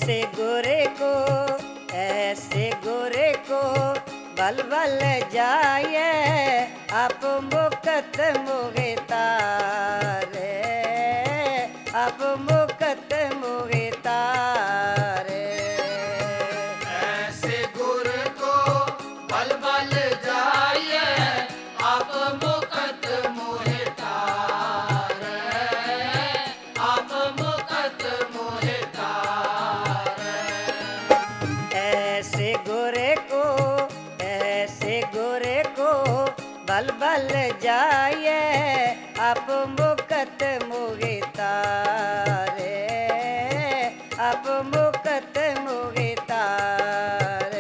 ऐसे गोरे को बल बल जाए आप मुकत मुगे तारे, आप मुकत मुगे तारे। ऐसे गुर को बल बल जाए आप मुकत मोहे तारे, आप मुकत मोहे तारे। ऐसे गोरे को बल बल जाए आप मुकत मुगे तारे, आप मुकत मुगे तारे।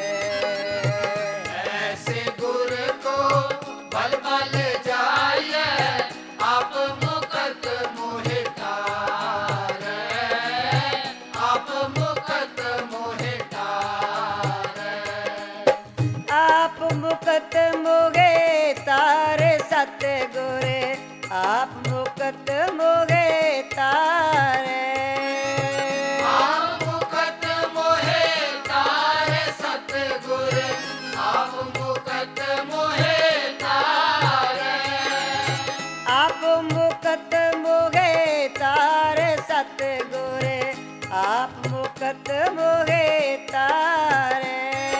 ऐसे गुर को बल बल जाए आप मुकत मोहे तारे, आप मुकत मोहे तारे। आप मुकत मुगे तारे सतगुरे, आप मुकत मुगे तारे। आप मुकत मोहे तारे सतगुर, आप मुकत मोहे तारे। आप मुकत मुगे तारे सतगुरे, आप मुकत मुगे तारे।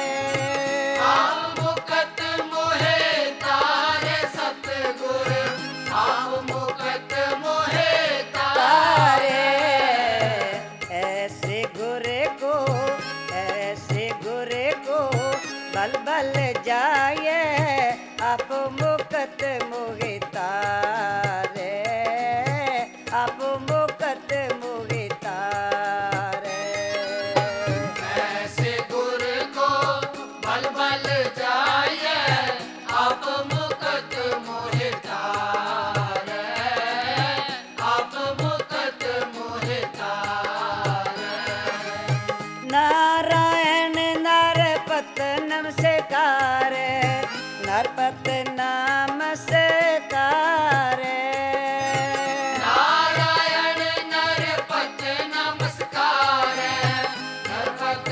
आप मुकत मोहे तारे सतगुर, आप मुकत मोहे तारे। ऐसे गोरे को बल बल जाए आप मुकत मुगे तारे, आप मुकत मुगे तारे। ऐसे गुर को बल बल जाए आप मुकत मोहे तारे, आप मुकत मोहे तारे। नारायण नरपत नमस्कार, नरपत नमस्कार। नारायण नरपत नमस्कार, नरपत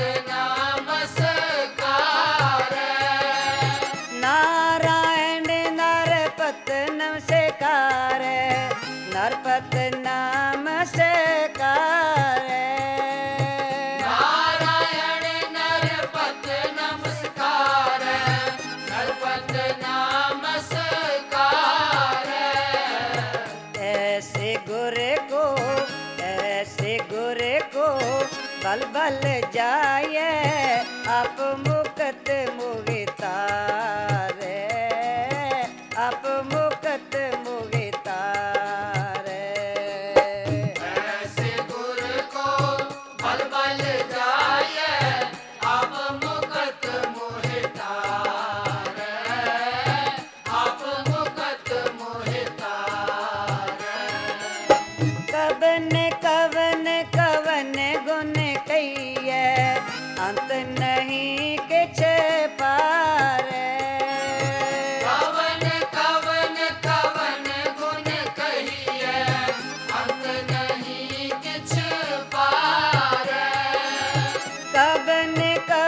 नमस्कार। नारायण नरपत नमस्कार, नरपत नमस्कार। नारायण नरपत नमस्कार, नरपत नमस्कार। ऐसे गोरे को बल बल जाए आप मुकत मुगे तारे, आप मुकत मुगे तारे। ऐसे गुर को बल बल जाए आप मुकत मोहे तारे, आप मुकत मोहे तारे। कवन गुण कहिए अंत नहीं किछ पारे। कवन गुण कहिए अंत नहीं किछ पारे। कवन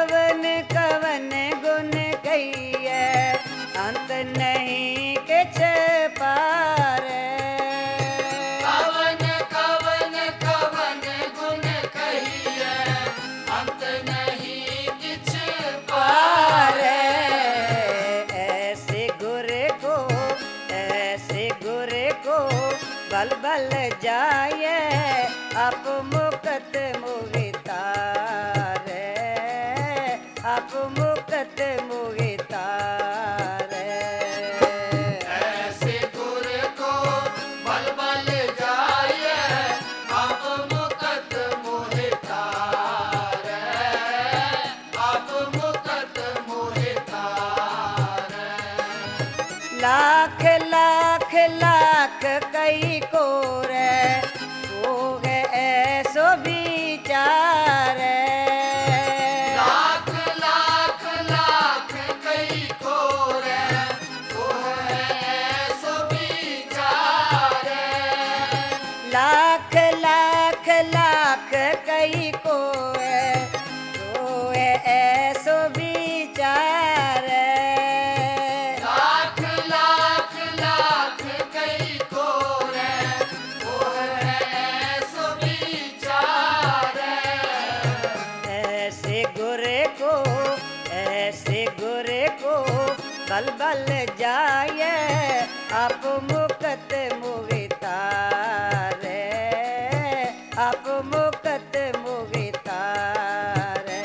गुण कहिए अंत नहीं किछ पारे। कवन गुण कहिए अंत नहीं किछ पारे। ऐसे गोरे को बल बल जाए आप मुकत मुगे तारे, आप मुकत मुगे तारे। ऐसे गुर को बल बल जाए आप मुकत मोहे तारे, आप मुकत मोहे तारे। लाख लाख लाख कई को रे वो है ऐसो विचार। लाख लाख लाख कई कोरे वो है ऐसो विचार। लाख लाख लाख कई को है बल जाए आप मुकत मुहि तारे आप मुकत मुहि तारे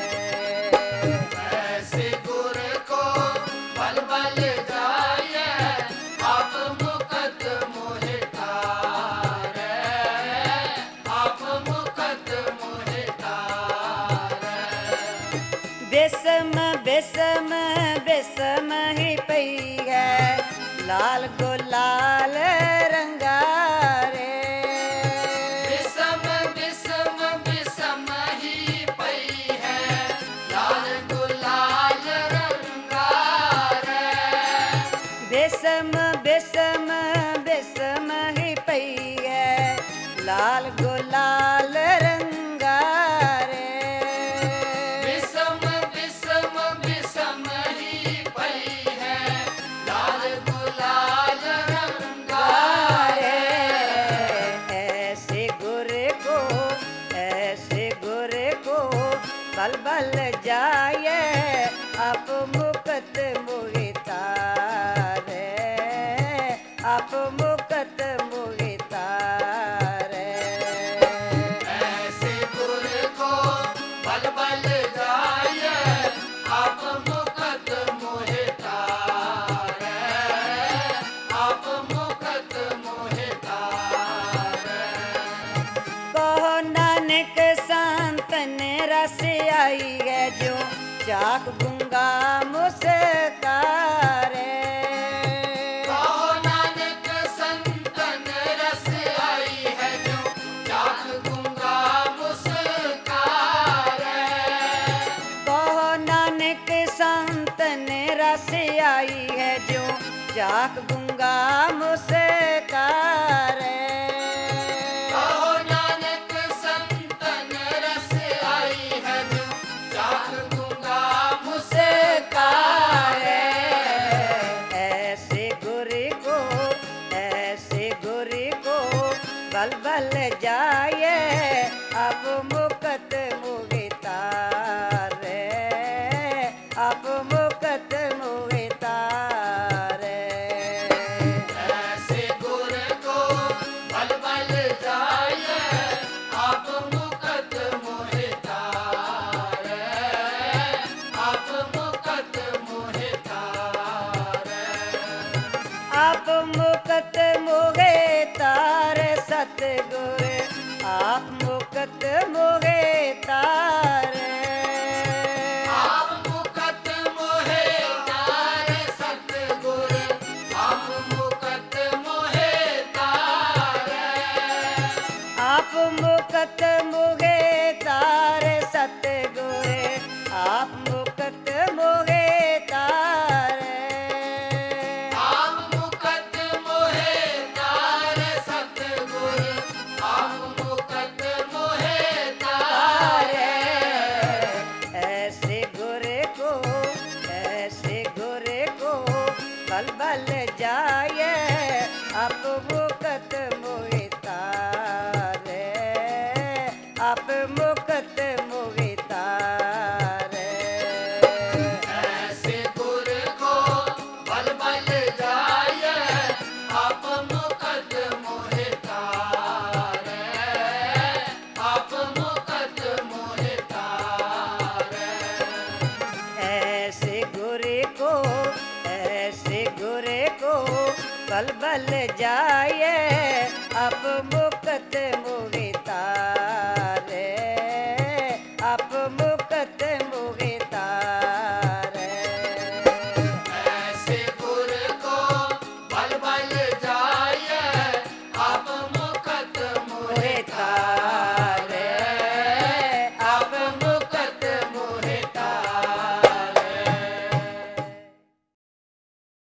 ऐसे गुर को बल बल जाए आप मुकत मोहि तारे आप मुकत मोहि तारे बेसम बेसम बेसम ही पई है लाल गुलाल रंगारे बिसम बिसम बिसम ही पई है लाल गुलाल रंगारे बेसम बेसम बेसम ही पई है लाल गुलाल रंगारे बिसम बिसम बिसम ही पई है लाल गुलाल रंगारे ऐसे गुर को बल बल जाए आप मुकत मुहि तारे आप मुकत मुहि तारे ऐसे गुर को बल बल जाए आप मुकत मोहि तारे आप मुकत मोहि तारे कहो नानक संतन रस आई है जो चाक गुंगा मुस्कारे कहो नानक संतन रस आई है जो चाक गुंगा मुस्कारे कहो नानक संतन रस आई है जो चाक गुंगा मुस्कारे कहो नानक संतन रस आई है जो चाक गुंगा मुस्कारे ऐसे गुर को बल बल जाए अब मुकत मुहि तारे अब मुकत मुहि तारे ऐसे गुर को बल बल जाए आप मुकत मोहि तारे आप मुकत मोहि तारे आप मुकत मुहि तारे सतगुर आप मुकत मुहि तारे आप मुकत मोहि तारे सतगुर आप मुकत मोहि तारे आप मुकत मुहि तारे सतगुर आप मुकत मुहि तारे आप मुकत मोहि तारे सतगुर आप मुकत मोहि तारे ऐसे गुर को बल बल जाए आप मुकत मुहि तारे आप मुकत मुहि तारे ऐसे गुर को बल बल जाए आप मुकत मोहि तारे आप मुकत मोहि तारे ऐसे गुर को बल बल जाए आप मुकत मुहि तारे